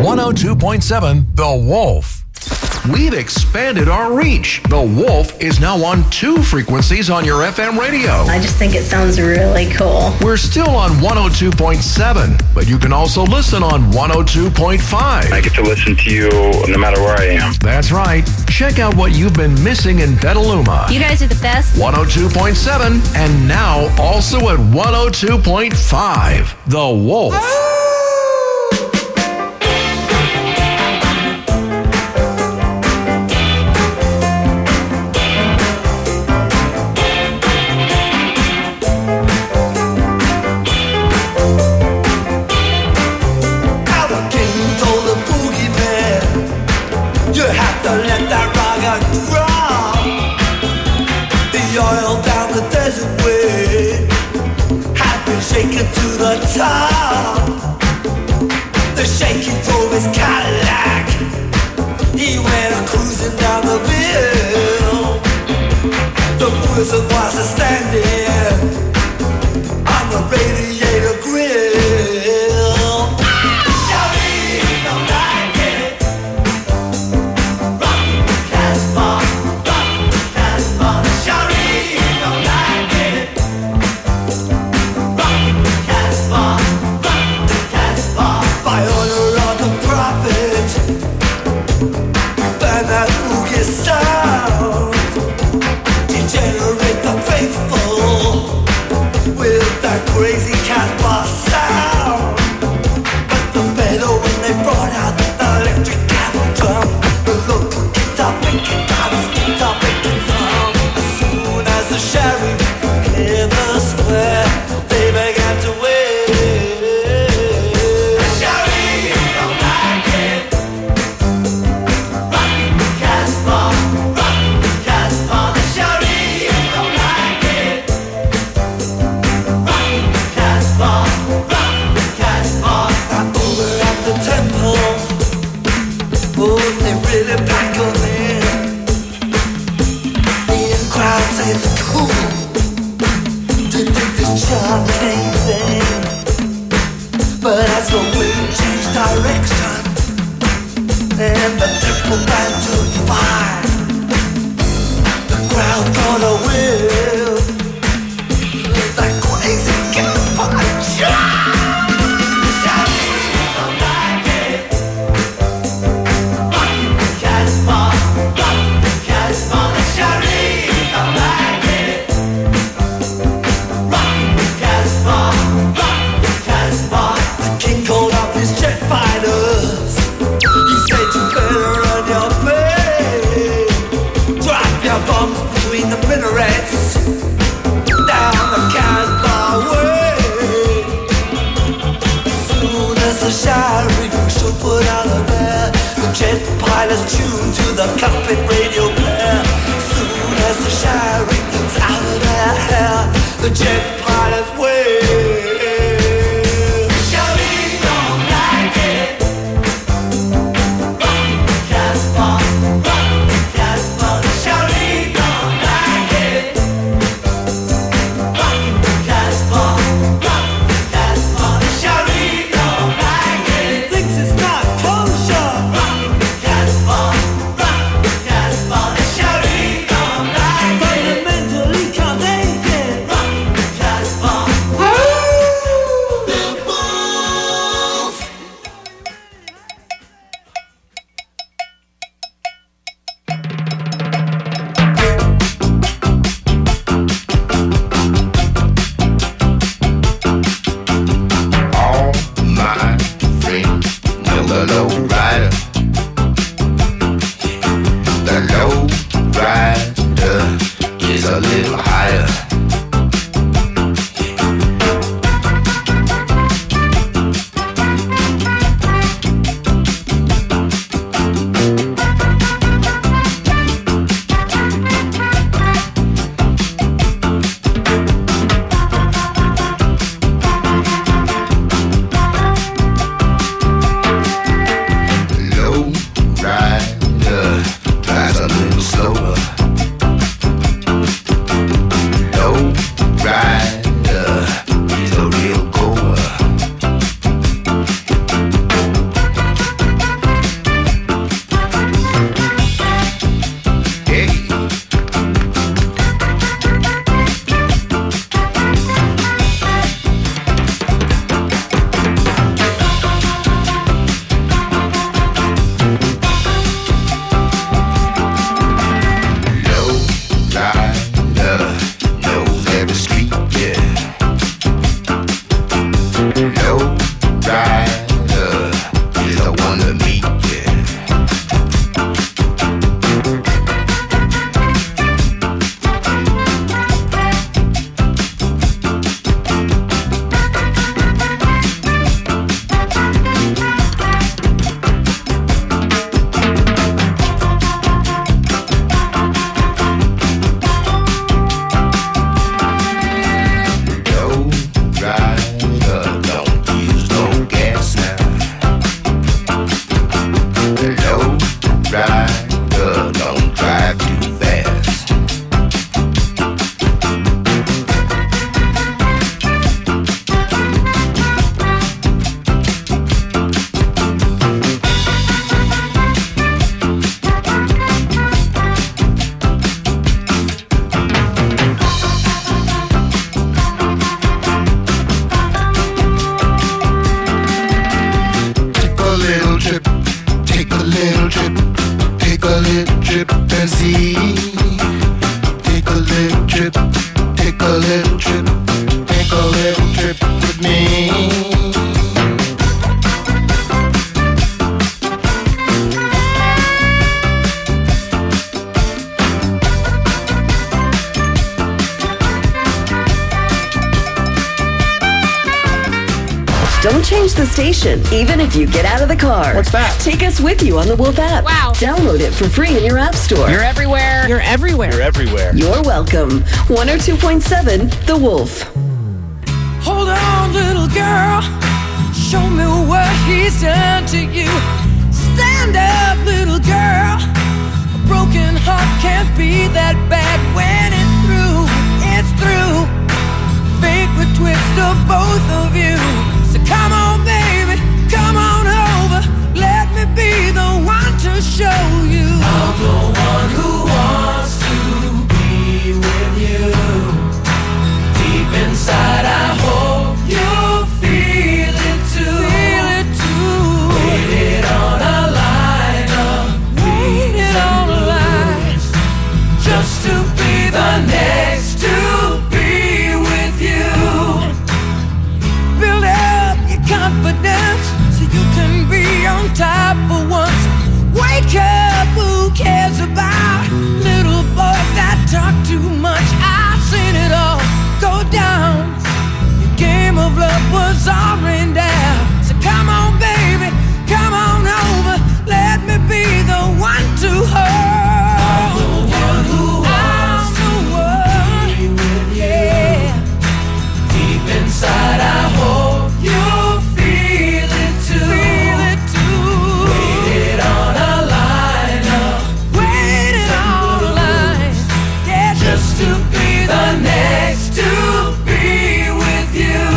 102.7 The Wolf. We've expanded our reach. The Wolf is now on 2 frequencies on your FM radio. I just think it sounds really cool. We're still on 102.7, but you can also listen on 102.5. I get to listen to you no matter where I am. That's right. Check out what you've been missing in Petaluma. You guys are the best. 102.7 and now also at 102.5. The Wolf. Shaking to the top. The shaking drove his Cadillac. He went cruising down the hill. The wizard was standing on the radiator grill. Shawty don't like it. Rock Casbah, rock Casbah. Shawty don't like it. By order of the prophet, burn that boogie sound, degenerate the faithful with that crazy Casbah sound. But the better when they brought out the electric cattle drum, the local guitar picking dollars, guitar picking drum. As soon as the sheriff cleared the square, they began to wait. But as the wind changed direction and the temple began to divide, the crowd got a whiff that crazy Casbah shot. Between the minarets down the Casbah way. As soon as the sheriff should put out of there, the jet pilots tuned to the cockpit radio player. As soon as the sheriff's out of their hair, the jet pilots wave. little trip, take a little trip and see. Take a little trip, take a little trip, take a little trip with me. Don't change the station, even if you get out of the car. What's that? Take us with you on the Wolf app. Wow. Download it for free in your app store. You're everywhere. You're everywhere. You're everywhere. You're welcome. 102.7 The Wolf. Hold on, little girl. Show me what he's done to you. Stand up, little girl. A broken heart can't be that bad when it's through. It's through. Fate would twist of both of you. So come on, baby, come on over. Let me be the one to show you. I'm the one who wants to be with you. Deep inside, I hope you feel it too. Feel it too. Waited on a line of waited on a line just to be the next to be with you. Build up your confidence so you can be on top for once. Wake up, who cares about little boys that talk too much? I've seen it all go down. Your game of love was all rained down. So come on, baby, come on over. Let me be the one to hold. I'm the one who wants to be with you. Yeah. Deep inside, I hope you feel it too. Feel it too. Waited on a line up. Waited on a line. Yeah, just to be the next to be with you.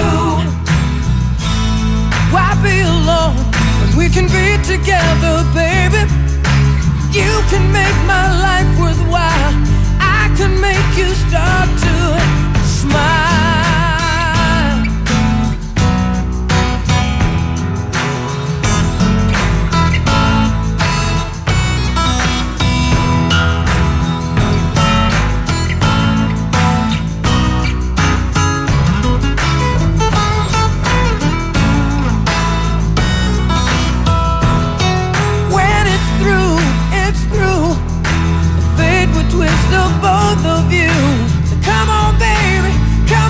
Why be alone when we can be together, baby? You can make my life worthwhile. I can make you start to smile. When it's through, it's through. Fate would twist of both of you. So come on, baby, come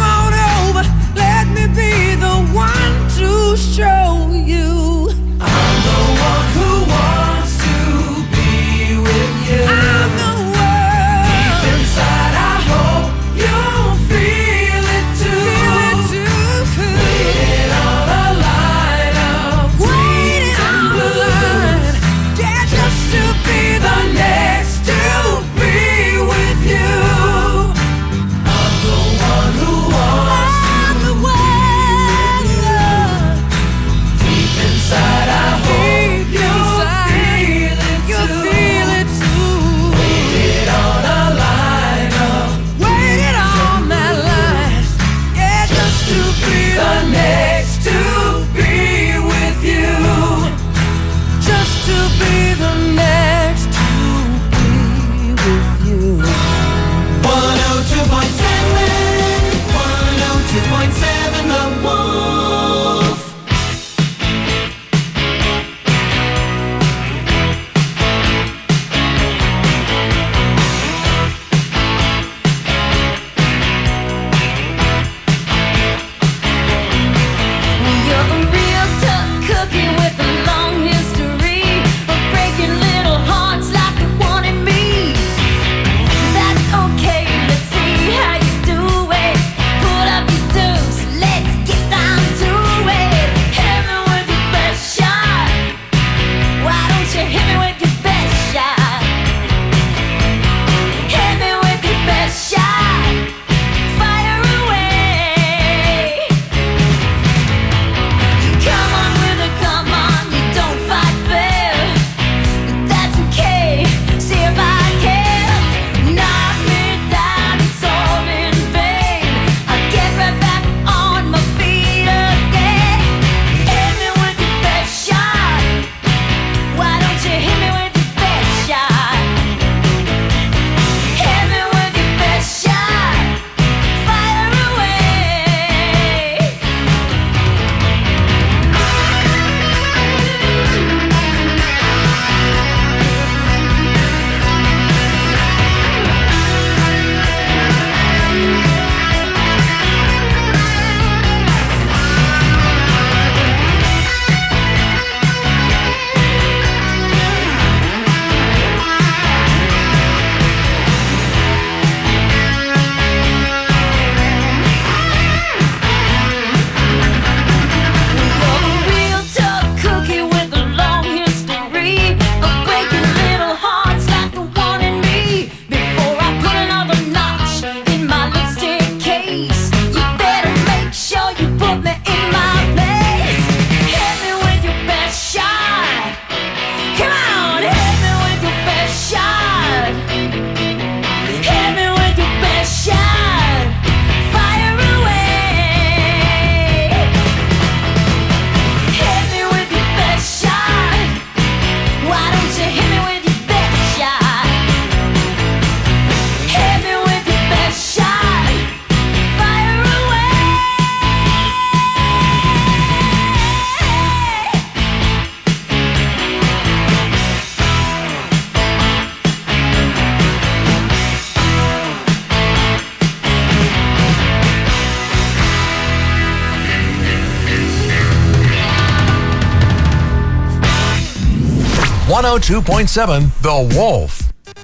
102.7 The Wolf.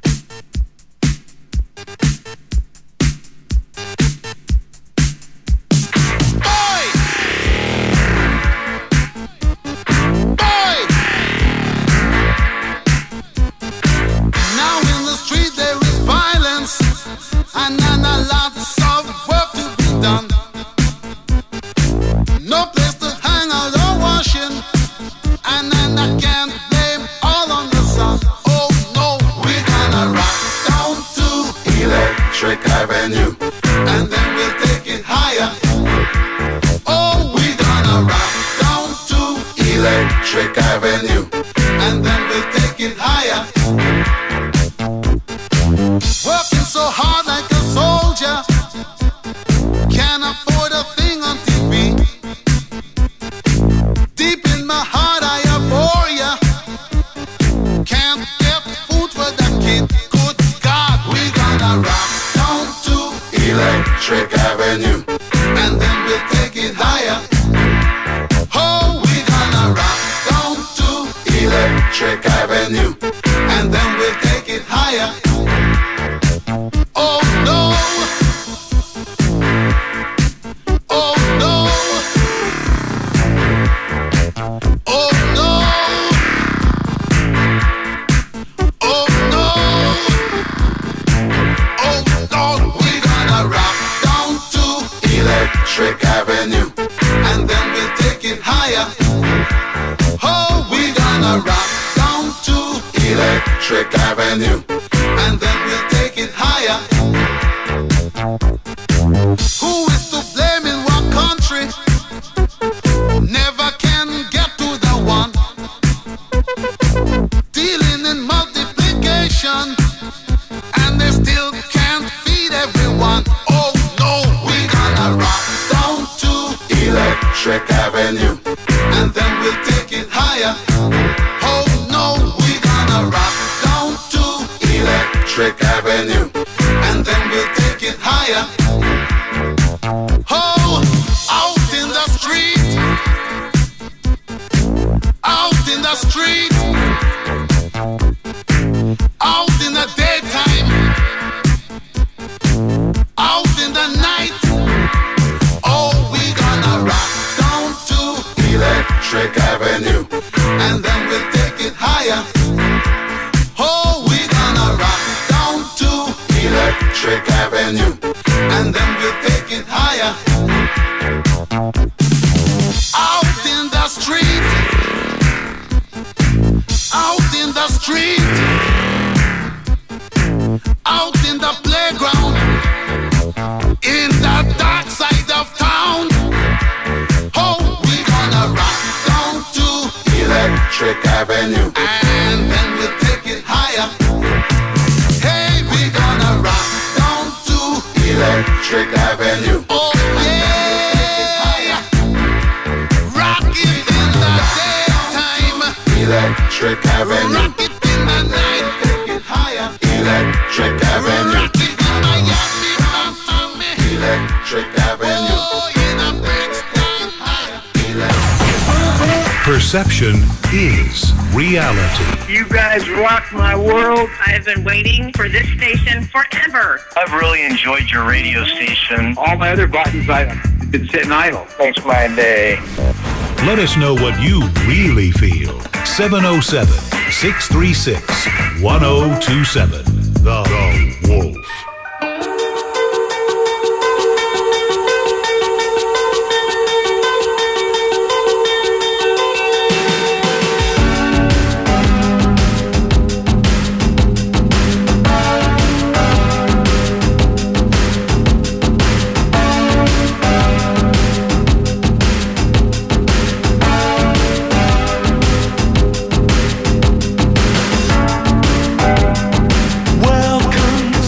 Perception is reality. You guys rock my world. I've been waiting for this station forever. I've really enjoyed your radio station. All my other buttons, I've been sitting idle. Makes my day. Let us know what you really feel. 707-636-1027. The Wolf. Welcome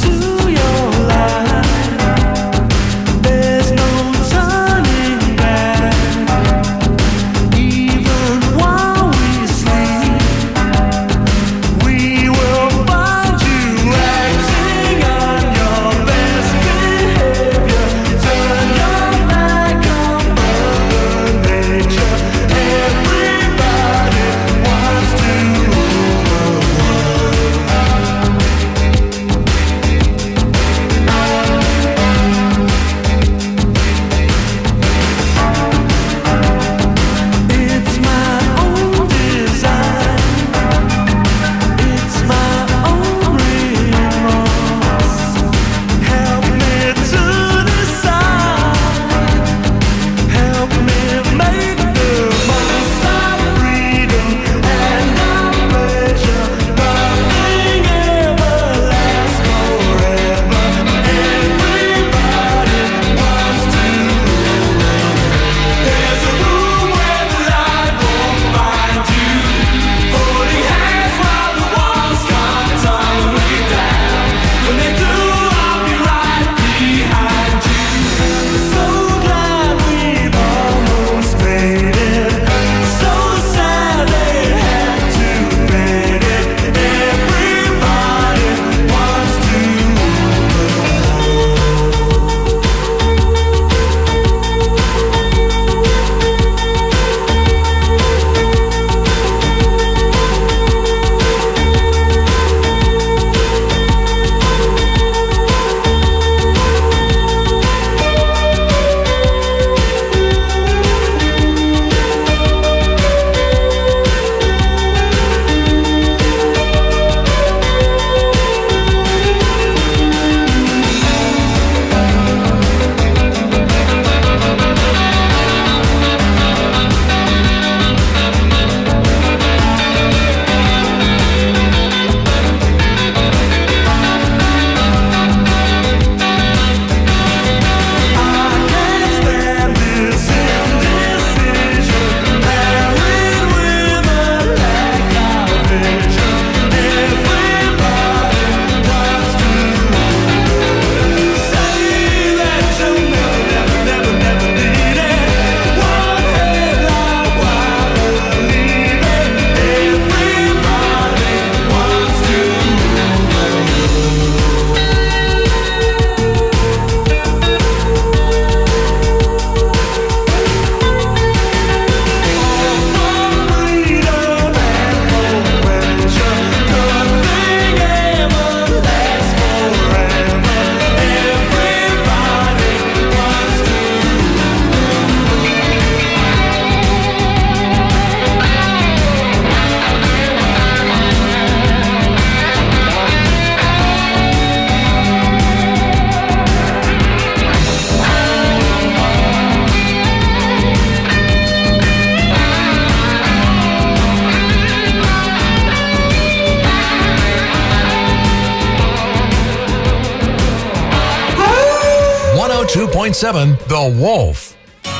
102.7 The Wolf.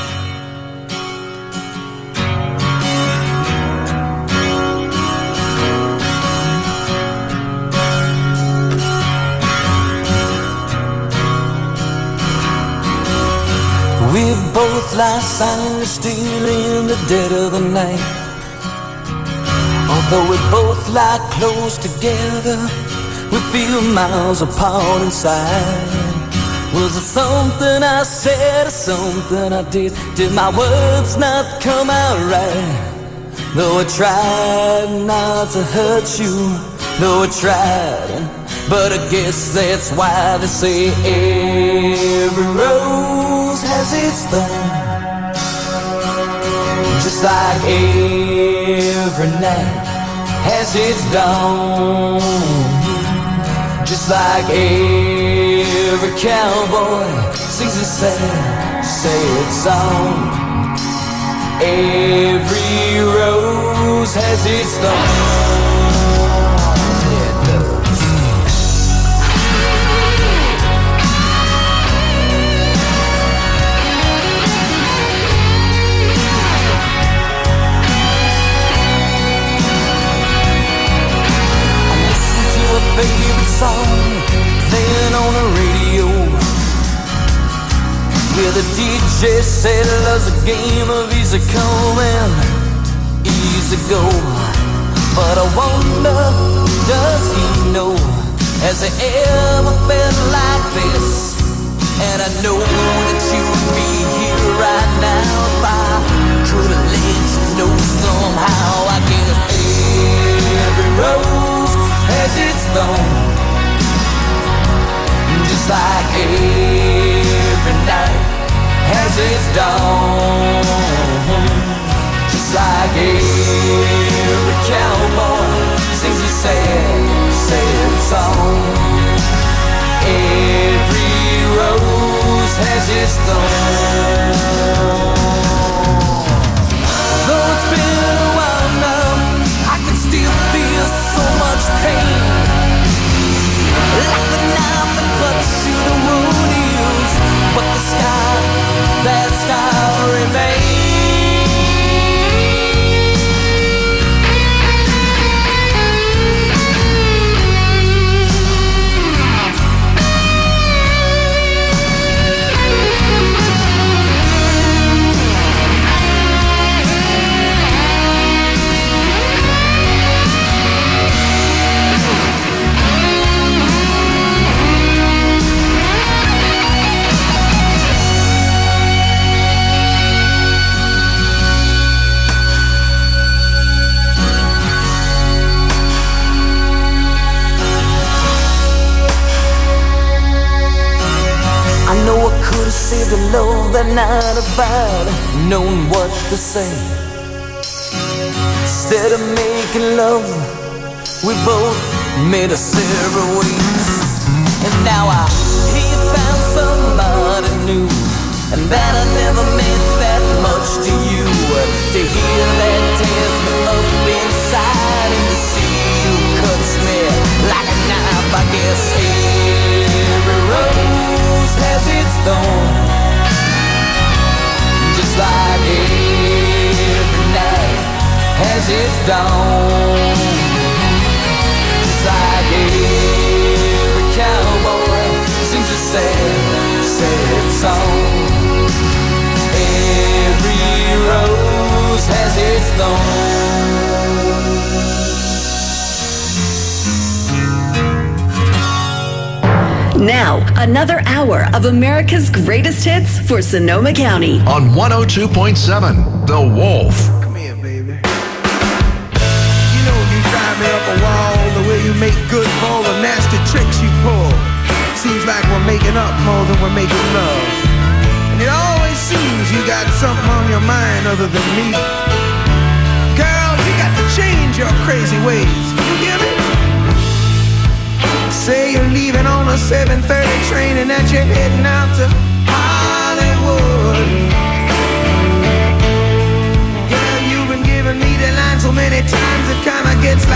We both lie silent still in the dead of the night. Although we both lie close together, we feel miles apart inside. Was it something I said or something I did? Did my words not come out right? Though I tried not to hurt you, though I tried, but I guess that's why they say every rose has its thorn. Just like every night has its dawn. Just like every cowboy sings a sad, sad song. Every rose has its thorn. Favorite song playing on the radio, where the DJ said love's a game of easy come and easy go. But I wonder, does he know, has he ever felt like this? And I know that you would be here right now if I could have let you know somehow. I guess every rose has its thorn, just like every night has its dawn. Just like every cowboy sings a sad, sad song. Every rose has its thorn. Though it's been a while now, I can still feel so much pain, like the knife that cuts through the wound heals, but the scar, that scar remains. Saved the love that night if I'd known what to say. Instead of making love, we both made us separate ways. And now I hear you found somebody new, and that I never meant that much to you. To hear that tears me up inside, and to see you cuts me like a knife. I guess every rose has its thorn, just like every night has its dawn. Just like every cowboy sings a sad, sad song. Every rose has its thorn. Now, another hour of America's greatest hits for Sonoma County. On 102.7, The Wolf. Come here, baby. You know you drive me up a wall, the way you make good for all the nasty tricks you pull. Seems like we're making up more than we're making love. And it always seems you got something on your mind other than me. Girl, you got to change your crazy ways. You hear me? Say you're leaving on a 7:30 train and that you're heading out to Hollywood. Girl, you've been giving me the line so many times it kinda gets